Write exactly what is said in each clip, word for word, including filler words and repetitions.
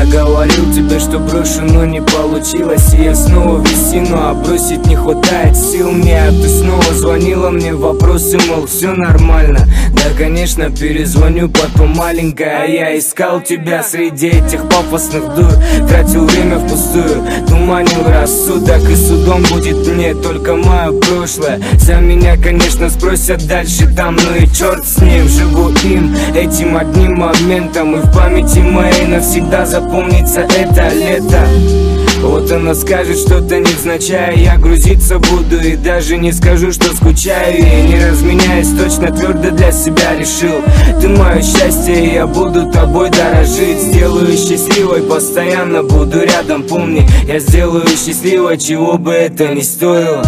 говорил тебе, что брошу, но не получилось. И я снова в весну, а бросить не хватает сил мне. А ты снова звонила мне, вопросы, мол, все нормально. Да, конечно, перезвоню потом, маленькая. Я искал тебя среди этих пафосных дур, тратил время впустую, туманил рассудок. И судом будет мне только мое прошлое. За меня, конечно, спросят дальше там, ну и черт с ним. Живу им, этим одним моментом, и в памяти моей навсегда запомнится это лето. Вот она скажет что-то невзначай, я грузиться буду и даже не скажу, что скучаю. И не разменяюсь, точно твердо для себя решил: ты мое счастье, и я буду тобой дорожить. Сделаю счастливой, постоянно буду рядом, помни, я сделаю счастливой, чего бы это ни стоило.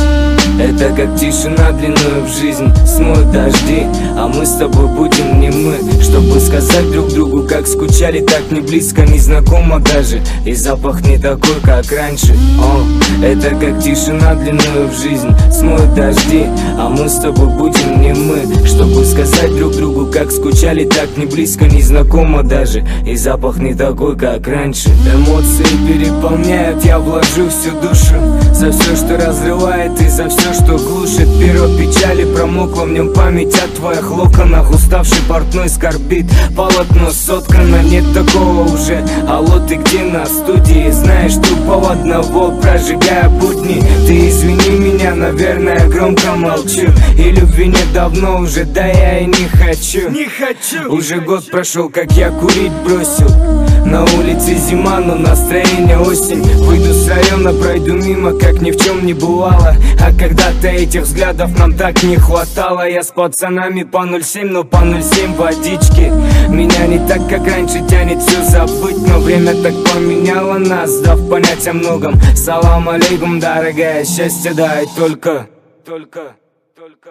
Это как тишина длиною в жизнь, смоют дожди, а мы с тобой будем не мы, чтобы сказать друг другу, как скучали, так не близко, не знакомо даже. И запах не такой, как раньше. О, это как тишина длиною в жизнь, смоют дожди, а мы с тобой будем не мы, чтобы сказать друг другу, как скучали, так не близко, не знакомо даже. И запах не такой, как раньше. Эмоции переполняют, я вложу всю душу за все, что разрывает, и за все, что глушит. Перо печали промокло, в нем память о твоих локонах. Уставший портной скорбит, полотно соткано, нет такого уже. Алло, ты где? На студии, знаешь, тупого одного, прожигая будни. Ты извини меня, наверное, громко молчу, и любви нет давно уже, да я и не хочу. Не хочу. Уже год прошел, как я курить бросил. На улице зима, но настроение осень. Выйду с района, пройду мимо, как ни в чем не бывало. А когда-то этих взглядов нам так не хватало. Я с пацанами по ноль семь, но по ноль семь водички. Меня не так, как раньше, тянет все забыть, но время так поменяло нас, дав понять о многом. Салам алейкум, дорогая, счастье дай только, только, только.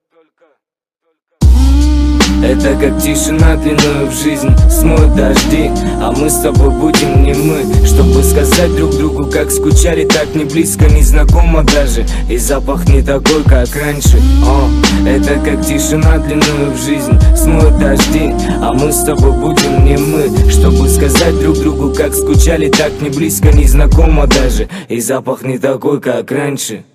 Это как тишина длиною в жизнь, смоют дожди, а мы с тобой будем не мы, чтобы сказать друг другу, как скучали, так не близко, не знакомо даже. И запах не такой, как раньше. О, это как тишина длиною в жизнь, смоют дожди, а мы с тобой будем не мы, чтобы сказать друг другу, как скучали, так не близко, не знакомо даже. И запах не такой, как раньше.